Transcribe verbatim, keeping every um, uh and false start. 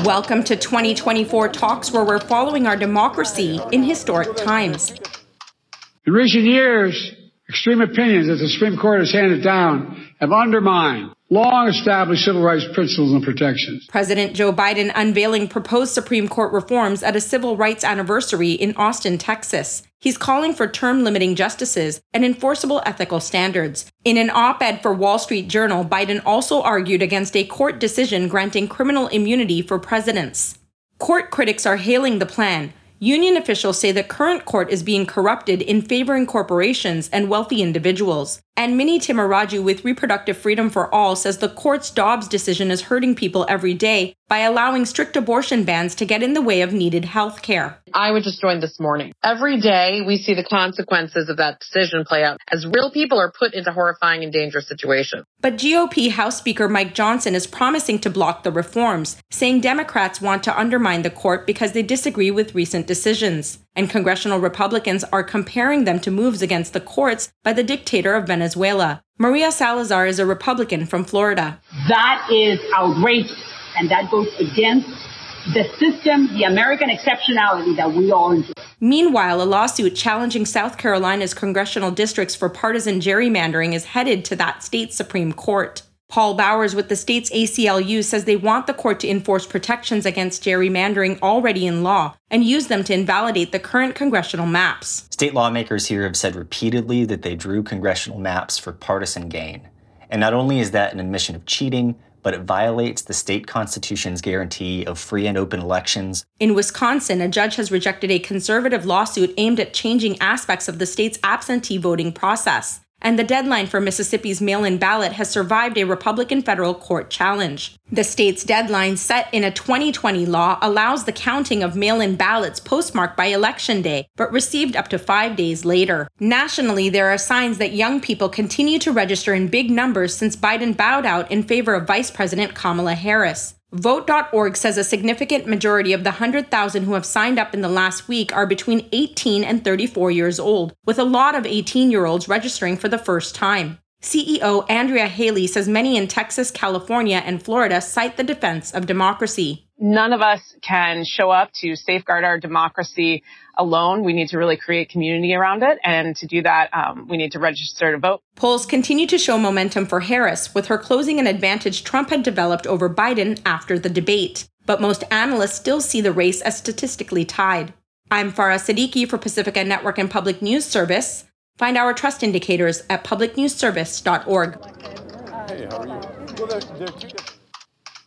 Welcome to twenty twenty-four Talks, where we're following our democracy in historic times. In recent years, extreme opinions that the Supreme Court has handed down have undermined long-established civil rights principles and protections. President Joe Biden unveiling proposed Supreme Court reforms at a civil rights anniversary in Austin, Texas. He's calling for term-limiting justices and enforceable ethical standards. In an op-ed for Wall Street Journal, Biden also argued against a court decision granting criminal immunity for presidents. Court critics are hailing the plan. Union officials say the current court is being corrupted in favoring corporations and wealthy individuals. And Minnie Timaraju with Reproductive Freedom for All says the court's Dobbs decision is hurting people every day by allowing strict abortion bans to get in the way of needed health care. I was just joined this morning. Every day we see the consequences of that decision play out as real people are put into horrifying and dangerous situations. But G O P House Speaker Mike Johnson is promising to block the reforms, saying Democrats want to undermine the court because they disagree with recent decisions. And congressional Republicans are comparing them to moves against the courts by the dictator of Venezuela. Maria Salazar is a Republican from Florida. That is outrageous, and that goes against the system, the American exceptionality that we all enjoy. Meanwhile, a lawsuit challenging South Carolina's congressional districts for partisan gerrymandering is headed to that state's Supreme Court. Paul Bowers with the state's A C L U says they want the court to enforce protections against gerrymandering already in law and use them to invalidate the current congressional maps. State lawmakers here have said repeatedly that they drew congressional maps for partisan gain. And not only is that an admission of cheating, but it violates the state constitution's guarantee of free and open elections. In Wisconsin, a judge has rejected a conservative lawsuit aimed at changing aspects of the state's absentee voting process. And the deadline for Mississippi's mail-in ballot has survived a Republican federal court challenge. The state's deadline, set in a twenty twenty law, allows the counting of mail-in ballots postmarked by Election Day, but received up to five days later. Nationally, there are signs that young people continue to register in big numbers since Biden bowed out in favor of Vice President Kamala Harris. Vote dot org says a significant majority of the one hundred thousand who have signed up in the last week are between eighteen and thirty-four years old, with a lot of eighteen-year-olds registering for the first time. C E O Andrea Haley says many in Texas, California, and Florida cite the defense of democracy. None of us can show up to safeguard our democracy alone. We need to really create community around it. And to do that, um, we need to register to vote. Polls continue to show momentum for Harris, with her closing an advantage Trump had developed over Biden after the debate. But most analysts still see the race as statistically tied. I'm Farah Siddiqui for Pacifica Network and Public News Service. Find our trust indicators at public news service dot org. Hey, how are you? Well, they're, they're